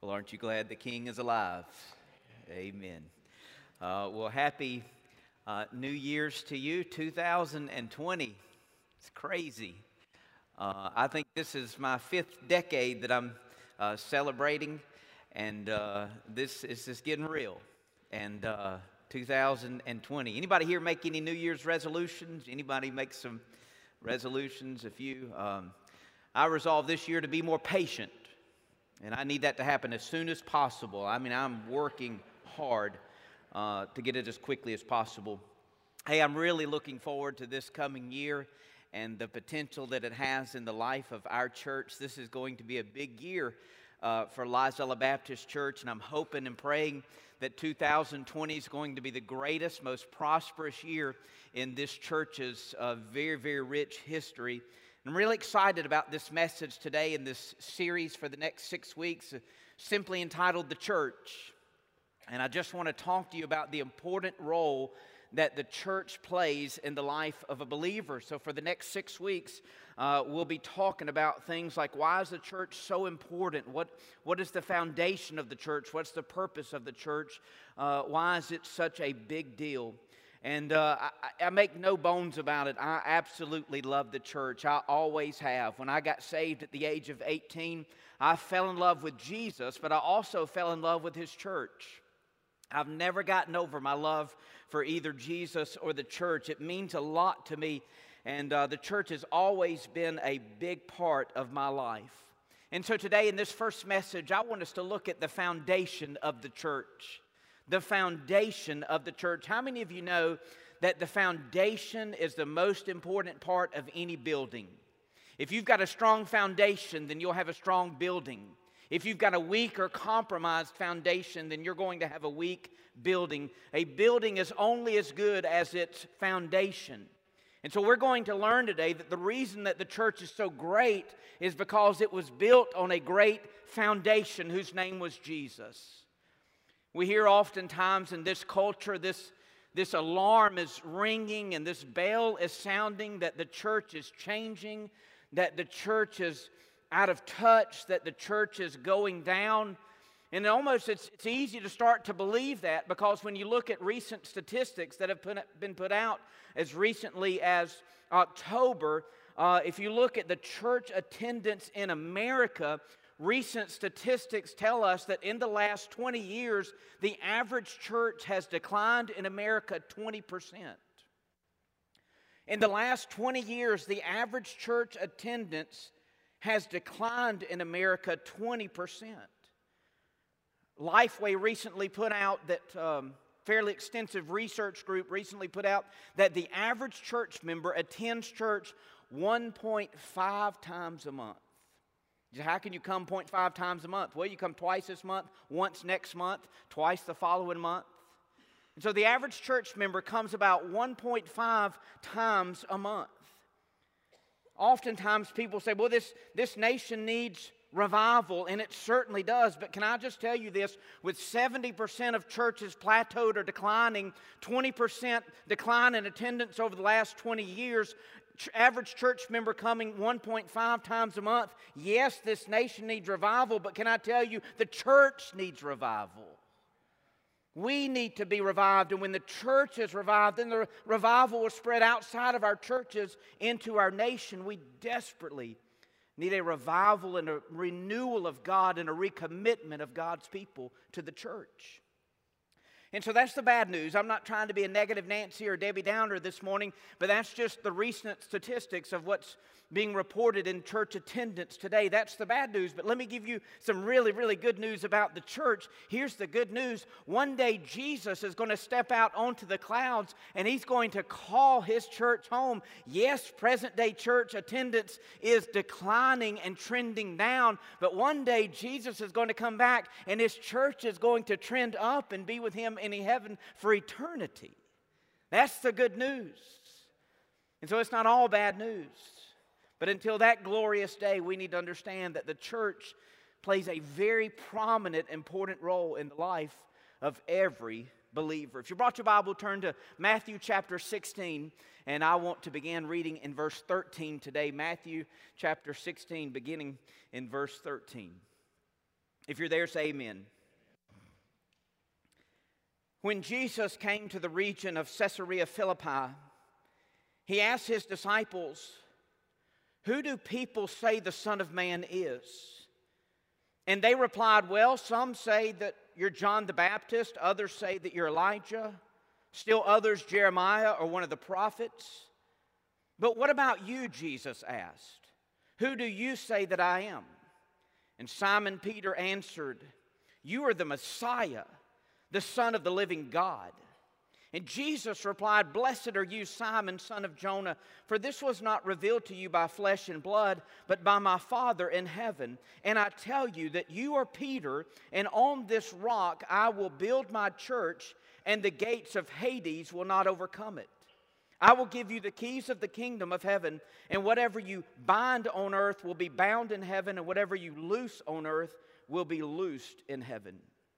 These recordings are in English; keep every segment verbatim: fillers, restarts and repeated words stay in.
Well, aren't you glad the King is alive? Amen. Uh, well, happy uh, New Year's to you, two thousand twenty. It's crazy. Uh, I think this is my fifth decade that I'm uh, celebrating, and uh, this is just getting real. And uh, two thousand twenty. Anybody here make any New Year's resolutions? Anybody make some resolutions? A few. Um, I resolved this year to be more patient. And I need that to happen as soon as possible. I mean, I'm working hard uh, to get it as quickly as possible. Hey, I'm really looking forward to this coming year and the potential that it has in the life of our church. This is going to be a big year uh, for Lizella Baptist Church, and I'm hoping and praying that two thousand twenty is going to be the greatest, most prosperous year in this church's uh, very, very rich history. I'm really excited about this message today in this series for the next six weeks, uh, simply entitled The Church. And I just want to talk to you about the important role that the church plays in the life of a believer. So for the next six weeks, uh, we'll be talking about things like, why is the church so important? What, what is the foundation of the church? What's the purpose of the church? Uh, why is it such a big deal? And uh, I, I make no bones about it. I absolutely love the church. I always have. When I got saved at the age of eighteen, I fell in love with Jesus, but I also fell in love with His church. I've never gotten over my love for either Jesus or the church. It means a lot to me, and uh, the church has always been a big part of my life. And so today in this first message, I want us to look at the foundation of the church. The foundation of the church. How many of you know that the foundation is the most important part of any building? If you've got a strong foundation, then you'll have a strong building. If you've got a weak or compromised foundation, then you're going to have a weak building. A building is only as good as its foundation. And so we're going to learn today that the reason that the church is so great is because it was built on a great foundation whose name was Jesus. We hear oftentimes in this culture, this, this alarm is ringing and this bell is sounding that the church is changing, that the church is out of touch, that the church is going down. And almost it's, it's easy to start to believe that, because when you look at recent statistics that have put, been put out as recently as October, uh, if you look at the church attendance in America, recent statistics tell us that in the last twenty years, the average church has declined in America twenty percent. In the last twenty years, the average church attendance has declined in America twenty percent. Lifeway recently put out that, um, fairly extensive research group recently put out that the average church member attends church one point five times a month. How can you come zero point five times a month? Well, you come twice this month, once next month, twice the following month. And so the average church member comes about one point five times a month. Oftentimes people say, well, this, this nation needs revival, and it certainly does. But can I just tell you this? With seventy percent of churches plateaued or declining, twenty percent decline in attendance over the last twenty years, average church member coming one point five times a month. Yes, this nation needs revival, but can I tell you, the church needs revival. We need to be revived, and when the church is revived, then the revival will spread outside of our churches into our nation. We desperately need a revival and a renewal of God and a recommitment of God's people to the church. And so that's the bad news. I'm not trying to be a negative Nancy or Debbie Downer this morning, but that's just the recent statistics of what's being reported in church attendance today. That's the bad news. But let me give you some really, really good news about the church. Here's the good news. One day Jesus is going to step out onto the clouds, and He's going to call His church home. Yes, present day church attendance is declining and trending down, but one day Jesus is going to come back, and His church is going to trend up and be with Him in heaven for eternity. That's the good news. And so it's not all bad news. But until that glorious day, we need to understand that the church plays a very prominent, important role in the life of every believer. If you brought your Bible, turn to Matthew chapter sixteen, and I want to begin reading in verse thirteen today. Matthew chapter sixteen, beginning in verse thirteen. If you're there, say amen. When Jesus came to the region of Caesarea Philippi, he asked his disciples, "Who do people say the Son of Man is?" And they replied, "Well, some say that you're John the Baptist, others say that you're Elijah, still others Jeremiah or one of the prophets." "But what about you?" Jesus asked. "Who do you say that I am?" And Simon Peter answered, "You are the Messiah, the Son of the living God." And Jesus replied, "Blessed are you, Simon, son of Jonah, for this was not revealed to you by flesh and blood, but by my Father in heaven. And I tell you that you are Peter, and on this rock I will build my church, and the gates of Hades will not overcome it. I will give you the keys of the kingdom of heaven, and whatever you bind on earth will be bound in heaven, and whatever you loose on earth will be loosed in heaven."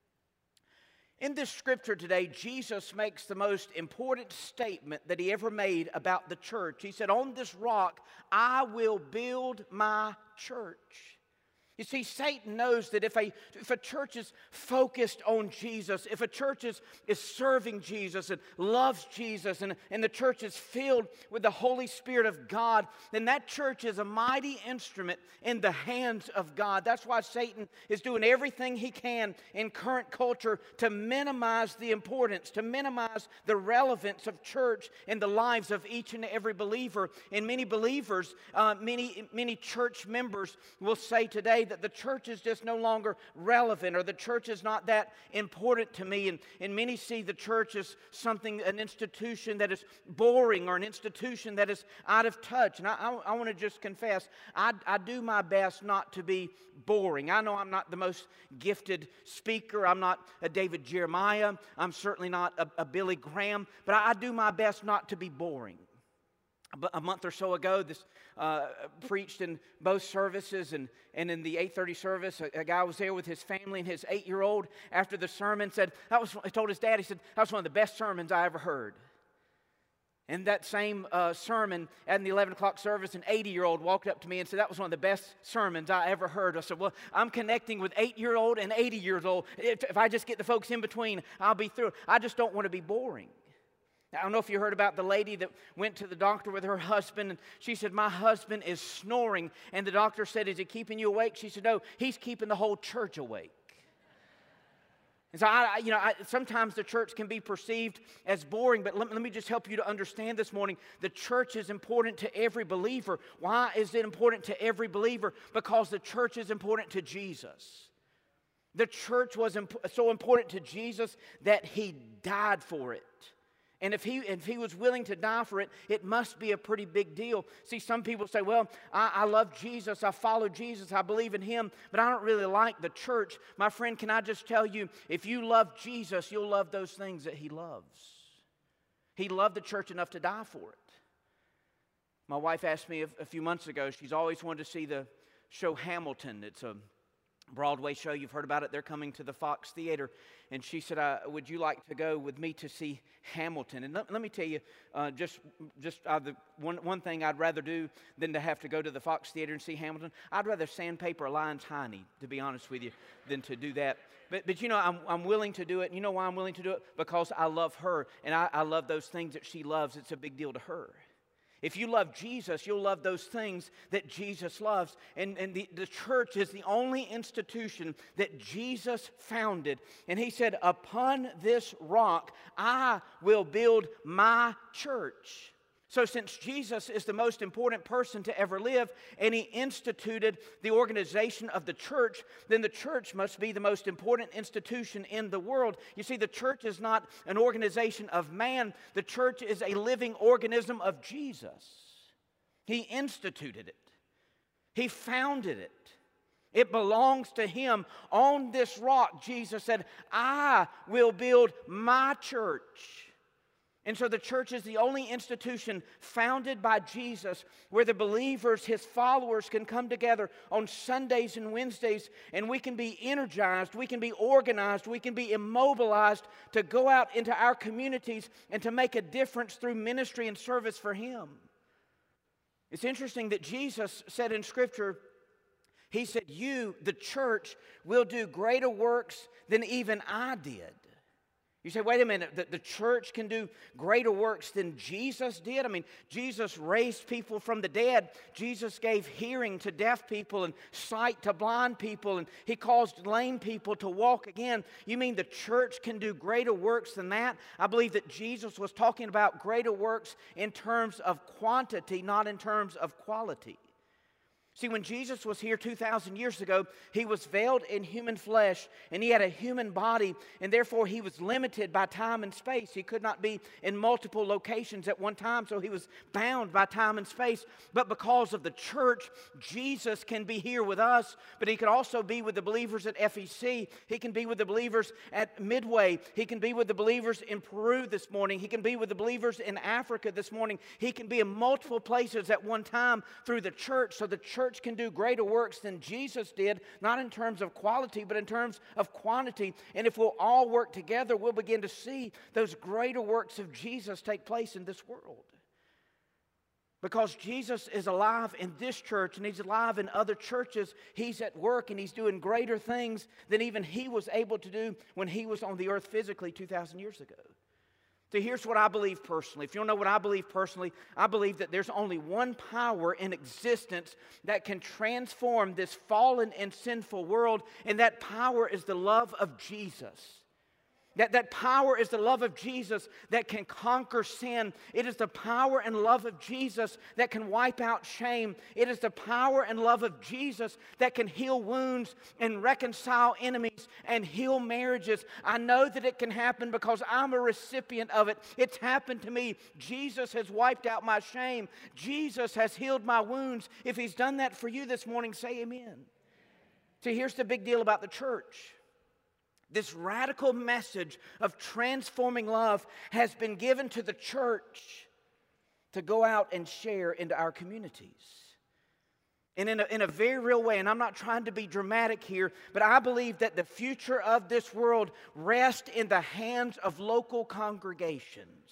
In this scripture today, Jesus makes the most important statement that he ever made about the church. He said, "On this rock, I will build my church." You see, Satan knows that if a, if a church is focused on Jesus, if a church is, is serving Jesus and loves Jesus, and, and the church is filled with the Holy Spirit of God, then that church is a mighty instrument in the hands of God. That's why Satan is doing everything he can in current culture to minimize the importance, to minimize the relevance of church in the lives of each and every believer. And many believers, uh, many, many church members will say today that the church is just no longer relevant, or the church is not that important to me. And, and many see the church as something, an institution that is boring, or an institution that is out of touch. And I, I, I want to just confess, I, I do my best not to be boring. I know I'm not the most gifted speaker. I'm not a David Jeremiah. I'm certainly not a, a Billy Graham. But I, I do my best not to be boring. But a month or so ago, this uh, preached in both services, and, and in the eight thirty service, a, a guy was there with his family, and his eight-year-old, after the sermon, said, that was, he told his dad, he said, "That was one of the best sermons I ever heard." In that same uh, sermon, at the eleven o'clock service, an eighty-year-old walked up to me and said, "That was one of the best sermons I ever heard." I said, "Well, I'm connecting with eight-year-old and eighty years old. If, if I just get the folks in between, I'll be through. I just don't want to be boring." I don't know if you heard about the lady that went to the doctor with her husband, and she said, "My husband is snoring." And the doctor said, "Is he keeping you awake?" She said, "No, he's keeping the whole church awake." And so, I, you know, I, sometimes the church can be perceived as boring, but let, let me just help you to understand this morning. The church is important to every believer. Why is it important to every believer? Because the church is important to Jesus. The church was imp- so important to Jesus that he died for it. And if he, if he was willing to die for it, it must be a pretty big deal. See, some people say, "Well, I, I love Jesus, I follow Jesus, I believe in him, but I don't really like the church." My friend, can I just tell you, if you love Jesus, you'll love those things that he loves. He loved the church enough to die for it. My wife asked me a, a few months ago, she's always wanted to see the show Hamilton. It's a Broadway show. You've heard about it. They're coming to the Fox Theater. And she said, uh, "Would you like to go with me to see Hamilton?" And let, let me tell you, uh, just just uh, the one, one thing I'd rather do than to have to go to the Fox Theater and see Hamilton. I'd rather sandpaper a lion tiny, to be honest with you, than to do that. But, but you know, I'm, I'm willing to do it. And you know why I'm willing to do it? Because I love her, and I, I love those things that she loves. It's a big deal to her. If you love Jesus, you'll love those things that Jesus loves. And, and the, the church is the only institution that Jesus founded. And he said, "Upon this rock, I will build my church." So since Jesus is the most important person to ever live, and he instituted the organization of the church, then the church must be the most important institution in the world. You see, the church is not an organization of man. The church is a living organism of Jesus. He instituted it. He founded it. It belongs to him. On this rock, Jesus said, "I will build my church." And so the church is the only institution founded by Jesus where the believers, his followers, can come together on Sundays and Wednesdays, and we can be energized, we can be organized, we can be immobilized to go out into our communities and to make a difference through ministry and service for him. It's interesting that Jesus said in Scripture, He said, you, the church, will do greater works than even I did. You say, wait a minute, the, the church can do greater works than Jesus did? I mean, Jesus raised people from the dead. Jesus gave hearing to deaf people and sight to blind people, and He caused lame people to walk again. You mean the church can do greater works than that? I believe that Jesus was talking about greater works in terms of quantity, not in terms of quality. See, when Jesus was here two thousand years ago, He was veiled in human flesh, and He had a human body, and therefore He was limited by time and space. He could not be in multiple locations at one time, so He was bound by time and space. But because of the church, Jesus can be here with us, but He could also be with the believers at F E C. He can be with the believers at Midway. He can be with the believers in Peru this morning. He can be with the believers in Africa this morning. He can be in multiple places at one time through the church, so the church Church can do greater works than Jesus did, not in terms of quality, but in terms of quantity. And if we'll all work together, we'll begin to see those greater works of Jesus take place in this world. Because Jesus is alive in this church, and He's alive in other churches. He's at work, and He's doing greater things than even He was able to do when He was on the earth physically two thousand years ago. So here's what I believe personally. If you don't know what I believe personally, I believe that there's only one power in existence that can transform this fallen and sinful world, and that power is the love of Jesus. That, that power is the love of Jesus that can conquer sin. It is the power and love of Jesus that can wipe out shame. It is the power and love of Jesus that can heal wounds and reconcile enemies and heal marriages. I know that it can happen because I'm a recipient of it. It's happened to me. Jesus has wiped out my shame. Jesus has healed my wounds. If He's done that for you this morning, say amen. See, here's the big deal about the church. This radical message of transforming love has been given to the church to go out and share into our communities. And in a, in a very real way, and I'm not trying to be dramatic here, but I believe that the future of this world rests in the hands of local congregations.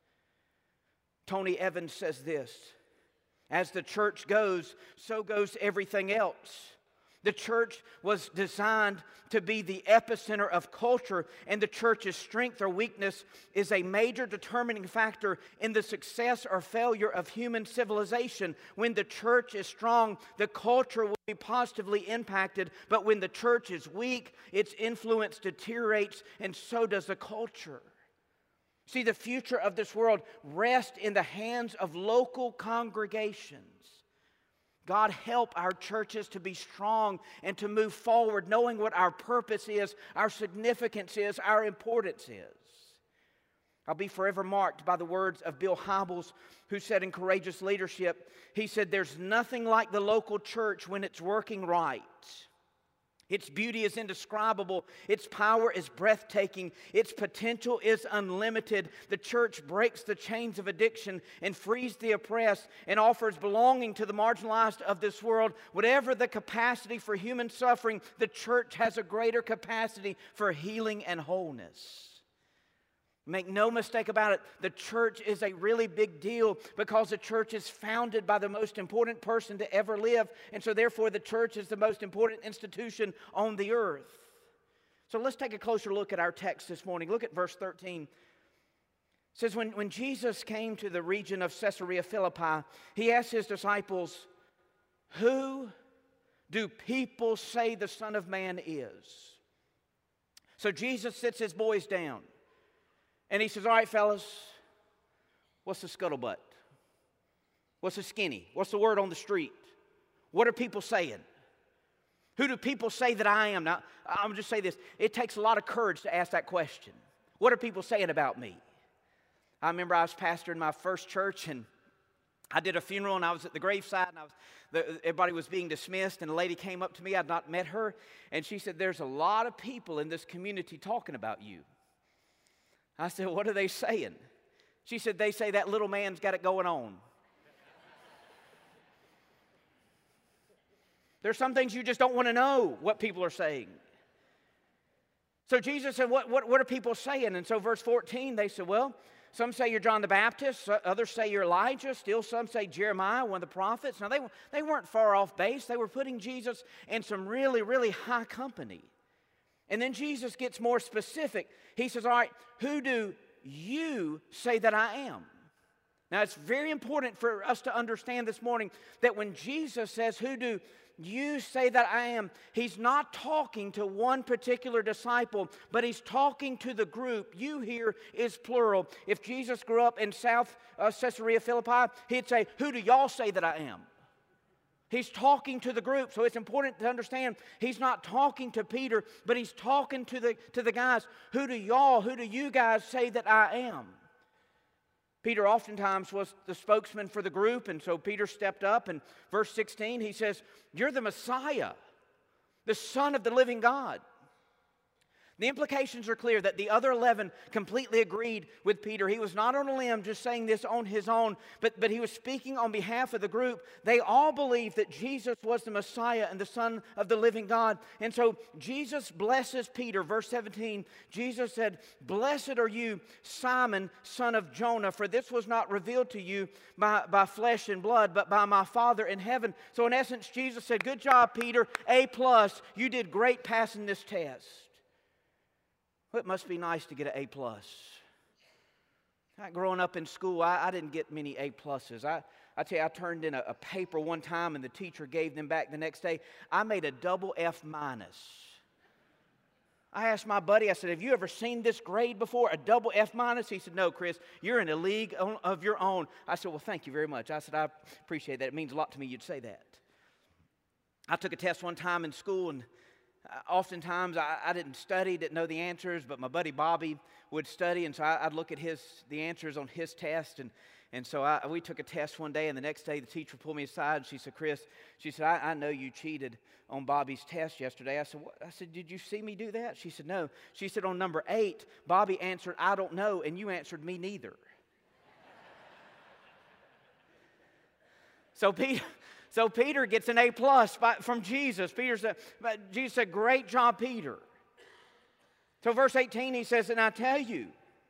Tony Evans says this, as the church goes, so goes everything else. The church was designed to be the epicenter of culture, and the church's strength or weakness is a major determining factor in the success or failure of human civilization. When the church is strong, the culture will be positively impacted, but when the church is weak, its influence deteriorates, and so does the culture. See, the future of this world rests in the hands of local congregations. God, help our churches to be strong and to move forward, knowing what our purpose is, our significance is, our importance is. I'll be forever marked by the words of Bill Hybels, who said in Courageous Leadership, he said, there's nothing like the local church when it's working right. Its beauty is indescribable. Its power is breathtaking. Its potential is unlimited. The church breaks the chains of addiction and frees the oppressed and offers belonging to the marginalized of this world. Whatever the capacity for human suffering, the church has a greater capacity for healing and wholeness. Make no mistake about it, the church is a really big deal because the church is founded by the most important person to ever live, and so therefore the church is the most important institution on the earth. So let's take a closer look at our text this morning. Look at verse thirteen. It says, when, when Jesus came to the region of Caesarea Philippi, He asked His disciples, who do people say the Son of Man is? So Jesus sits His boys down. And He says, all right, fellas, what's the scuttlebutt? What's the skinny? What's the word on the street? What are people saying? Who do people say that I am? Now, I'm going to just say this. It takes a lot of courage to ask that question. What are people saying about me? I remember I was pastor in my first church, and I did a funeral, and I was at the graveside, and I was, the, everybody was being dismissed, and a lady came up to me. I'd not met her, and she said, there's a lot of people in this community talking about you. I said, what are they saying? She said, they say that little man's got it going on. There's some things you just don't want to know what people are saying. So Jesus said, what, what, what are people saying? And so verse fourteen, they said, well, Some say you're John the Baptist. Others say you're Elijah. Still some say Jeremiah, one of the prophets. Now, they, they weren't far off base. They were putting Jesus in some really, really high company. And then Jesus gets more specific. He says, all right, who do you say that I am? Now, it's very important for us to understand this morning that when Jesus says, who do you say that I am, he's not talking to one particular disciple, but he's talking to the group. You here is plural. If Jesus grew up in South uh, Caesarea Philippi, he'd say, who do y'all say that I am? He's talking to the group, so it's important to understand he's not talking to Peter, but he's talking to the, to the guys. Who do y'all, who do you guys say that I am? Peter oftentimes was the spokesman for the group, and so Peter stepped up. In verse sixteen, he says, you're the Messiah, the Son of the living God. The implications are clear that the other eleven completely agreed with Peter. He was not on a limb just saying this on his own, but, but he was speaking on behalf of the group. They all believed that Jesus was the Messiah and the Son of the living God. And so Jesus blesses Peter. Verse seventeen, Jesus said, blessed are you, Simon, son of Jonah, for this was not revealed to you by, by flesh and blood, but by my Father in heaven. So in essence, Jesus said, good job, Peter, A plus. You did great passing this test. Well, it must be nice to get an A plus. Growing up in school, I, I didn't get many A pluses. I, I tell you, I turned in a, a paper one time and the teacher gave them back the next day. I made a double F minus. I asked my buddy, I said, have you ever seen this grade before, a double F minus? He said, no, Chris, you're in a league of your own. I said, well, thank you very much. I said, I appreciate that. It means a lot to me you'd say that. I took a test one time in school, and oftentimes I, I didn't study, didn't know the answers, but my buddy Bobby would study, and so I, I'd look at his the answers on his test, and and so I, we took a test one day, and the next day the teacher pulled me aside, and she said, Chris, she said, I, I know you cheated on Bobby's test yesterday. I said, what? I said, did you see me do that? She said, no. She said, on number eight, Bobby answered, I don't know, and you answered me neither. So Peter... So Peter gets an A plus by, from Jesus. Peter said, Jesus said, great job, Peter. So verse eighteen, he says, and I tell you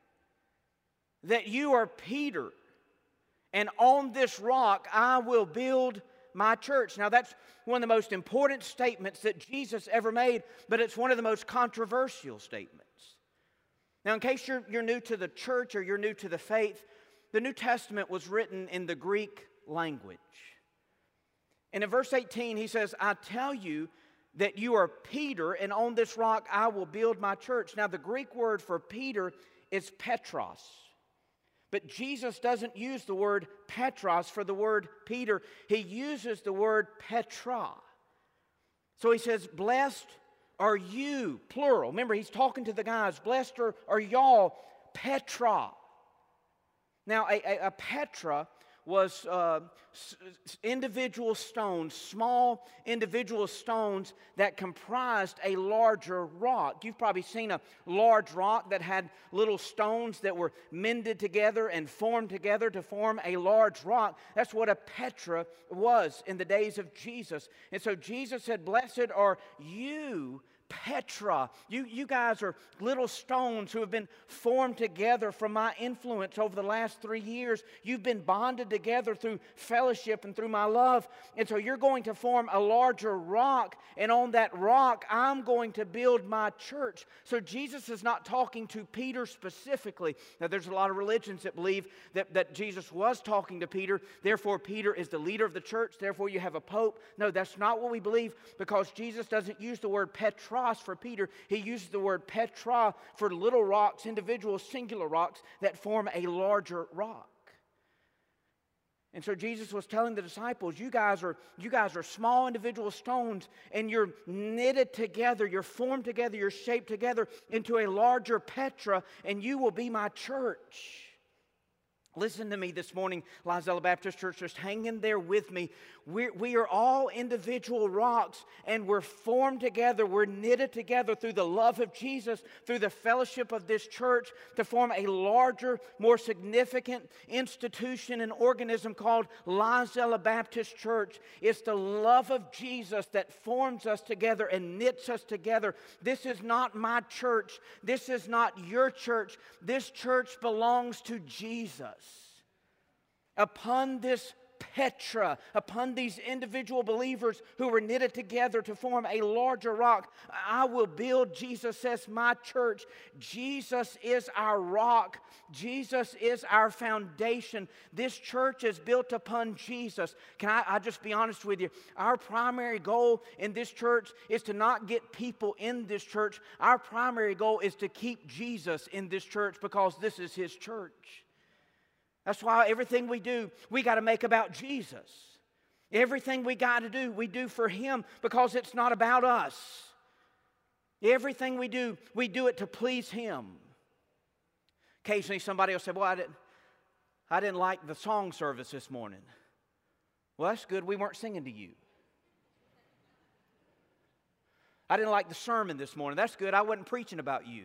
that you are Peter, and on this rock I will build my church. Now that's one of the most important statements that Jesus ever made, but it's one of the most controversial statements. Now in case you're, you're new to the church or you're new to the faith, the New Testament was written in the Greek language. And in verse eighteen, he says, I tell you that you are Peter, and on this rock I will build my church. Now, the Greek word for Peter is Petros. But Jesus doesn't use the word Petros for the word Peter. He uses the word Petra. So he says, blessed are you, plural. Remember, he's talking to the guys. Blessed are, are y'all, Petra. Now, a, a, a Petra was uh, individual stones, small individual stones that comprised a larger rock. You've probably seen a large rock that had little stones that were mended together and formed together to form a large rock. That's what a Petra was in the days of Jesus. And so Jesus said, blessed are you, Petra. You, you guys are little stones who have been formed together from my influence over the last three years. You've been bonded together through fellowship and through my love. And so you're going to form a larger rock, and on that rock, I'm going to build my church. So Jesus is not talking to Peter specifically. Now, there's a lot of religions that believe that, that Jesus was talking to Peter. Therefore, Peter is the leader of the church. Therefore, you have a pope. No, that's not what we believe, because Jesus doesn't use the word Petra for Peter. He uses the word Petra for little rocks, individual singular rocks that form a larger rock. And so Jesus was telling the disciples, you guys are you guys are small individual stones, and you're knitted together, you're formed together, you're shaped together into a larger Petra, and you will be my church. Listen to me this morning, Lizella Baptist Church. Just hang in there with me. We're, we are all individual rocks, and we're formed together. We're knitted together through the love of Jesus, through the fellowship of this church, to form a larger, more significant institution and organism called Lizella Baptist Church. It's the love of Jesus that forms us together and knits us together. This is not my church. This is not your church. This church belongs to Jesus. Upon this Petra, upon these individual believers who were knitted together to form a larger rock, I will build, Jesus says, my church. Jesus is our rock. Jesus is our foundation. This church is built upon Jesus. Can I, I just be honest with you? Our primary goal in this church is to not get people in this church. Our primary goal is to keep Jesus in this church, because this is His church. That's why everything we do, we got to make about Jesus. Everything we got to do, we do for Him, because it's not about us. Everything we do, we do it to please Him. Occasionally somebody will say, well, I didn't, I didn't like the song service this morning. Well, that's good. We weren't singing to you. I didn't like the sermon this morning. That's good. I wasn't preaching about you.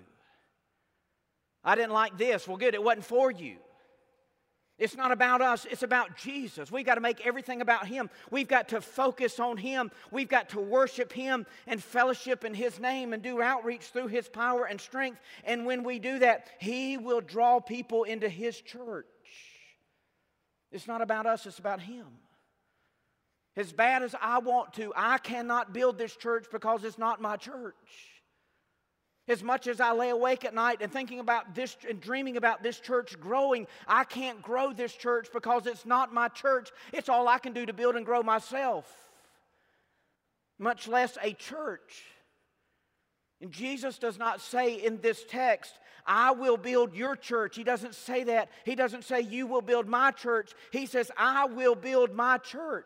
I didn't like this. Well, good. It wasn't for you. It's not about us, it's about Jesus. We've got to make everything about Him. We've got to focus on Him. We've got to worship Him and fellowship in His name and do outreach through His power and strength. And when we do that, He will draw people into His church. It's not about us, it's about Him. As bad as I want to, I cannot build this church because it's not my church. As much as I lay awake at night and thinking about this and dreaming about this church growing, I can't grow this church because it's not my church. It's all I can do to build and grow myself, much less a church. And Jesus does not say in this text, I will build your church. He doesn't say that. He doesn't say you will build my church. He says, I will build my church.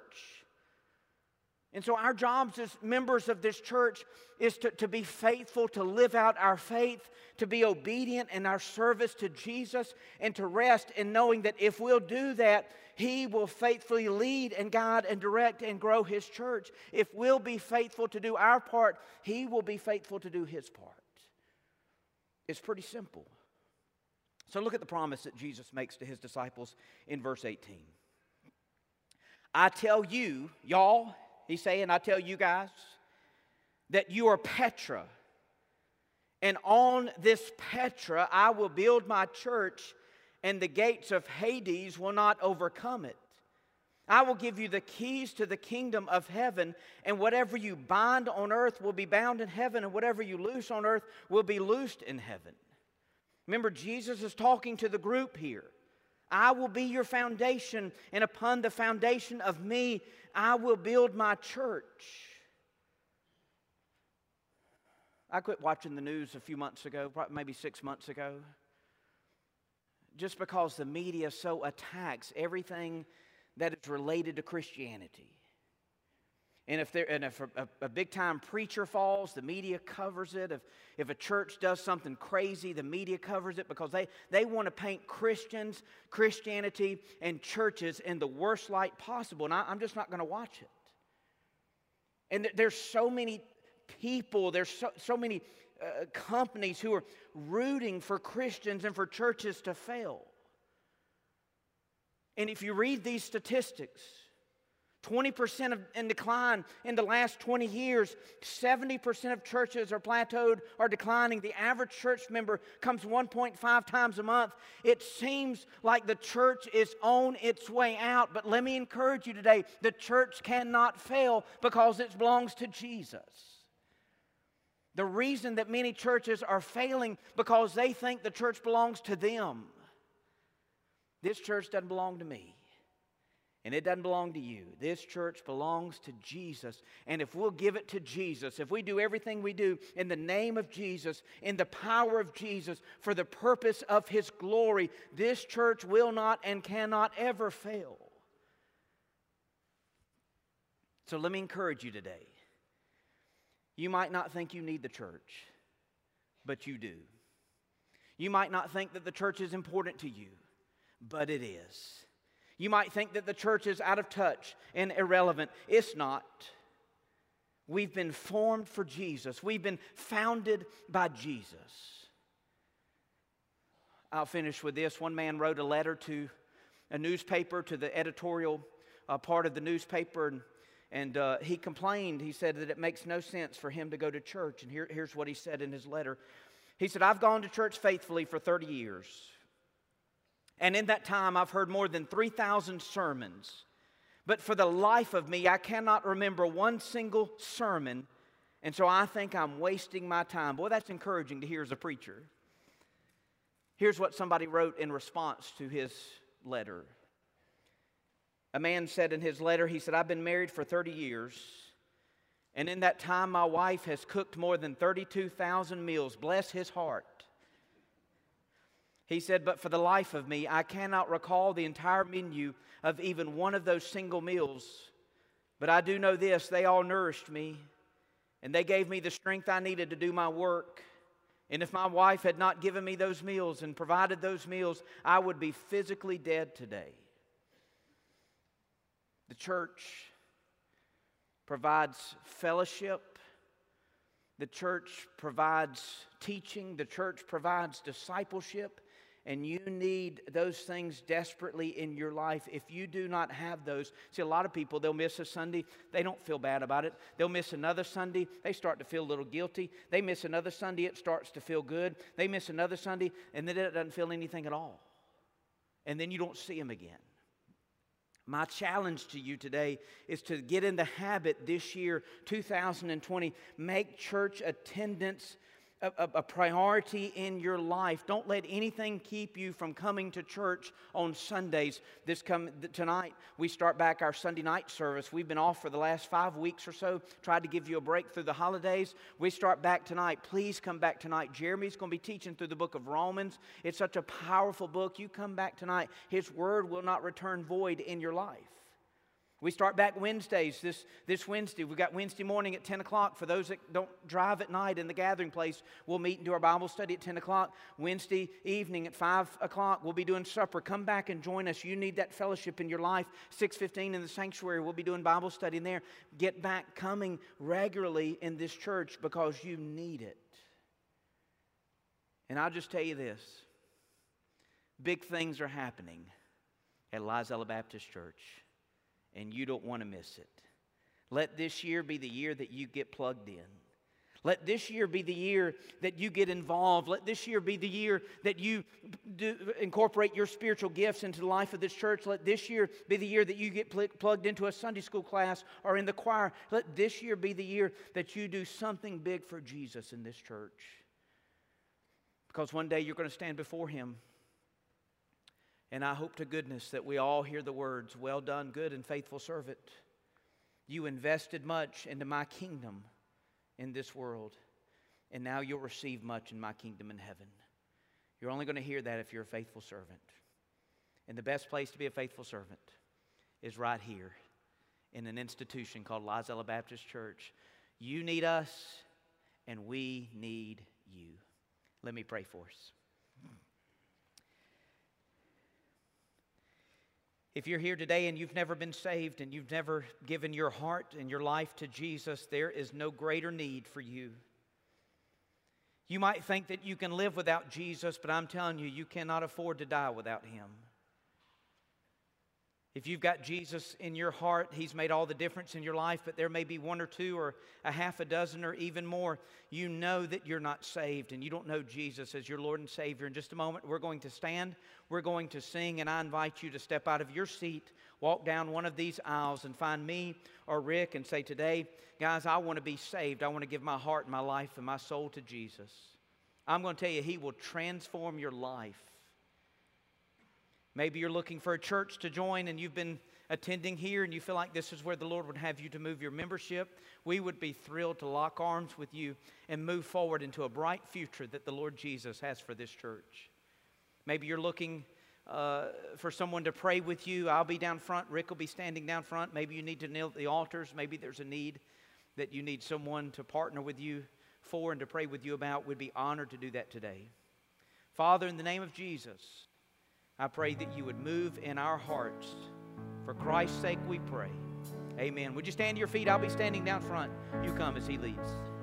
And so our jobs as members of this church is to, to be faithful, to live out our faith, to be obedient in our service to Jesus, and to rest in knowing that if we'll do that, He will faithfully lead and guide and direct and grow His church. If we'll be faithful to do our part, He will be faithful to do His part. It's pretty simple. So look at the promise that Jesus makes to His disciples in verse eighteen. I tell you, y'all, He's saying, I tell you guys, that you are Petra. And on this Petra I will build my church, and the gates of Hades will not overcome it. I will give you the keys to the kingdom of heaven, and whatever you bind on earth will be bound in heaven, and whatever you loose on earth will be loosed in heaven. Remember, Jesus is talking to the group here. I will be your foundation, and upon the foundation of me, I will build my church. I quit watching the news a few months ago, probably maybe six months ago, just because the media so attacks everything that is related to Christianity. And if, there, and if a, a big-time preacher falls, the media covers it. If, if a church does something crazy, the media covers it, because they, they want to paint Christians, Christianity, and churches in the worst light possible. And I, I'm just not going to watch it. And th- there's so many people, there's so, so many uh, companies who are rooting for Christians and for churches to fail. And if you read these statistics, twenty percent of, in decline in the last twenty years. seventy percent of churches are plateaued or declining. The average church member comes one point five times a month. It seems like the church is on its way out. But let me encourage you today, the church cannot fail because it belongs to Jesus. The reason that many churches are failing because they think the church belongs to them. This church doesn't belong to me. And it doesn't belong to you. This church belongs to Jesus. And if we'll give it to Jesus, if we do everything we do in the name of Jesus, in the power of Jesus, for the purpose of His glory, this church will not and cannot ever fail. So let me encourage you today. You might not think you need the church, but you do. You might not think that the church is important to you, but it is. You might think that the church is out of touch and irrelevant. It's not. We've been formed for Jesus. We've been founded by Jesus. I'll finish with this. One man wrote a letter to a newspaper, to the editorial uh, part of the newspaper, and, and uh, he complained. He said that it makes no sense for him to go to church. And here, here's what he said in his letter. He said, I've gone to church faithfully for thirty years. And in that time, I've heard more than three thousand sermons. But for the life of me, I cannot remember one single sermon. And so I think I'm wasting my time. Boy, that's encouraging to hear as a preacher. Here's what somebody wrote in response to his letter. A man said in his letter, he said, I've been married for thirty years. And in that time, my wife has cooked more than thirty-two thousand meals. Bless his heart. He said, but for the life of me, I cannot recall the entire menu of even one of those single meals. But I do know this, they all nourished me, and they gave me the strength I needed to do my work. And if my wife had not given me those meals and provided those meals, I would be physically dead today. The church provides fellowship. The church provides teaching. The church provides discipleship. And you need those things desperately in your life. If you do not have those, see, a lot of people, they'll miss a Sunday, they don't feel bad about it. They'll miss another Sunday, they start to feel a little guilty. They miss another Sunday, it starts to feel good. They miss another Sunday, and then it doesn't feel anything at all. And then you don't see them again. My challenge to you today is to get in the habit this year, two thousand twenty, make church attendance A, a, a priority in your life. Don't let anything keep you from coming to church on Sundays. This come tonight, we start back our Sunday night service. We've been off for the last five weeks or so, tried to give you a break through the holidays. We start back tonight. Please come back tonight. Jeremy's going to be teaching through the book of Romans. It's such a powerful book. You come back tonight. His word will not return void in your life. We start back Wednesdays, this, this Wednesday. We've got Wednesday morning at ten o'clock. For those that don't drive at night in the gathering place, we'll meet and do our Bible study at ten o'clock. Wednesday evening at five o'clock, we'll be doing supper. Come back and join us. You need that fellowship in your life. six fifteen in the sanctuary, we'll be doing Bible study in there. Get back coming regularly in this church because you need it. And I'll just tell you this. Big things are happening at Lizella Baptist Church. And you don't want to miss it. Let this year be the year that you get plugged in. Let this year be the year that you get involved. Let this year be the year that you do incorporate your spiritual gifts into the life of this church. Let this year be the year that you get pl- plugged into a Sunday school class or in the choir. Let this year be the year that you do something big for Jesus in this church. Because one day you're going to stand before Him. And I hope to goodness that we all hear the words, well done, good and faithful servant. You invested much into my kingdom in this world, and now you'll receive much in my kingdom in heaven. You're only going to hear that if you're a faithful servant. And the best place to be a faithful servant is right here in an institution called Lizella Baptist Church. You need us, and we need you. Let me pray for us. If you're here today and you've never been saved and you've never given your heart and your life to Jesus, there is no greater need for you. You might think that you can live without Jesus, but I'm telling you, you cannot afford to die without Him. If you've got Jesus in your heart, He's made all the difference in your life, but there may be one or two or a half a dozen or even more. You know that you're not saved and you don't know Jesus as your Lord and Savior. In just a moment, we're going to stand, we're going to sing, and I invite you to step out of your seat, walk down one of these aisles and find me or Rick and say, today, guys, I want to be saved. I want to give my heart and my life and my soul to Jesus. I'm going to tell you, He will transform your life. Maybe you're looking for a church to join and you've been attending here and you feel like this is where the Lord would have you to move your membership. We would be thrilled to lock arms with you and move forward into a bright future that the Lord Jesus has for this church. Maybe you're looking uh, for someone to pray with you. I'll be down front. Rick will be standing down front. Maybe you need to kneel at the altars. Maybe there's a need that you need someone to partner with you for and to pray with you about. We'd be honored to do that today. Father, in the name of Jesus, I pray that you would move in our hearts. For Christ's sake we pray. Amen. Would you stand to your feet? I'll be standing down front. You come as he leads.